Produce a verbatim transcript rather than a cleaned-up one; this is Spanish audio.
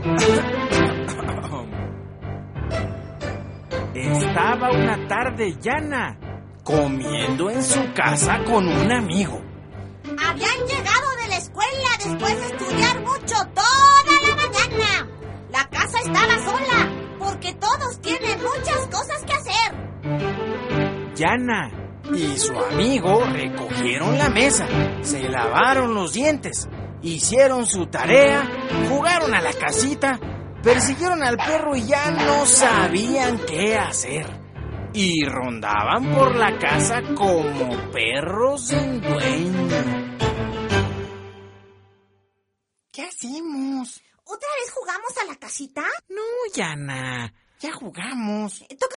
Estaba una tarde Yana comiendo en su casa con un amigo. Habían llegado de la escuela después de estudiar mucho toda la mañana. La casa estaba sola porque todos tienen muchas cosas que hacer. Yana y su amigo recogieron la mesa, se lavaron los dientes, hicieron su tarea, jugaron a la casita, persiguieron al perro y ya no sabían qué hacer. Y rondaban por la casa como perros sin dueño. ¿Qué hacemos? ¿Otra vez jugamos a la casita? No, Yana, ya jugamos. Toca